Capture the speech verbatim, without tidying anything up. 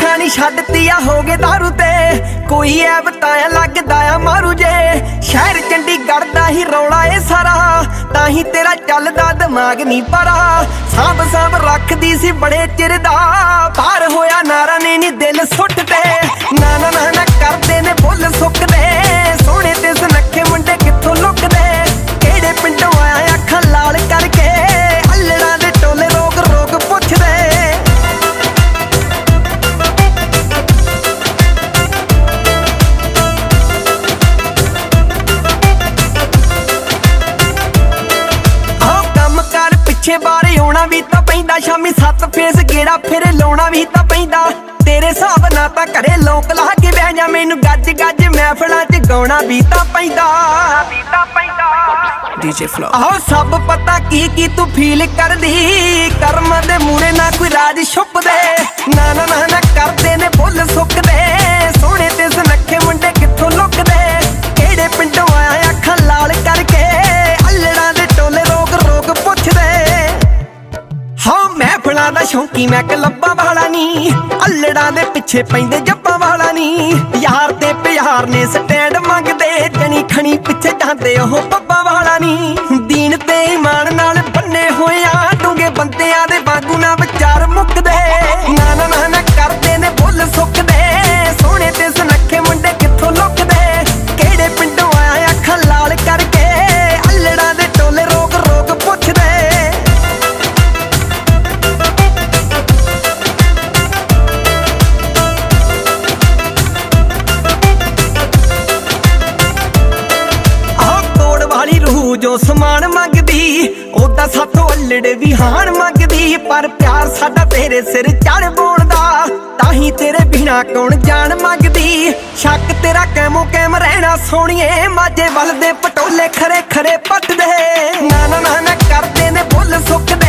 दुनिया नी छड्डती आ हो गए दारू ते कोई ऐ बताया लगदा आ मारू जे शहर चंडीगढ़ दा ही रौला ए सारा ताही तेरा चलदा दिमाग नी परा सांभ सांभ रखदी सी बड़े चिर दा पार होया नारा ने नी दिल सुटते ना ना ना ना करदे ने बुल सुकदे सोहणे ते सुनखे मुंडे कित्थों लुकदे किहड़े पिंडों आया अखां लाल करके अल्लड़ां दे टोले रोग रोग पुछदे पिछे बारे आना भी तां पैंदा शामी सत्त फेस गेड़ा फिर लाउणा भी तां पैंदा तेरे हिसाब ना तां घरे लोक ला के बह जा मैनू गज गज महफिलां च गाउणा भी तां पैंदा डीजे फ्लो आहो सब पता की की तू फील करदी कर्म दे मूरे ना कोई राज छुप दे ना ना ना ना करदे ने बुल सुकदे सोहणे ते सुनखे मुंडे कित्थों लुकदे किहड़े पिंडों आया अखां लाल करके अल्लड़ां दे टोले रोग रोग पुछदे हाँ महफिलां दा शौकी मैं कलब्बा वाला नी अल्लड़ां दे पिछे पैंदे जब्बां वाला नी यार ते प्यार ने स्टैंड मंगदे जनी खनी पिछे जांदे ओह पब्बा वाला नी दीन ते ईमान नाल बन्ने होया डूंगे बंदियां दे वांगू ना विचार मुकदे ना ना ना ना करदे ने बुल सुकदे सोहणे ते सुनखे मुंडे कित्थों लुकदे किहड़े पिंडों आया अखां लाल करके अल्लड़ां दे टोले रोग रोग पुछदे जो समान मंगदी ओदा साथों अल्लड़े भी हाण मंगदी पर प्यार साडा तेरे सिर चढ़ बोलदा ताही तेरे बिना कौन जान मंगदी शक तेरा कैमो कैम रहना सोहणीए माजे वल दे पटोले खरे खरे पट दे ना ना ना ना करदे ने बुल सुक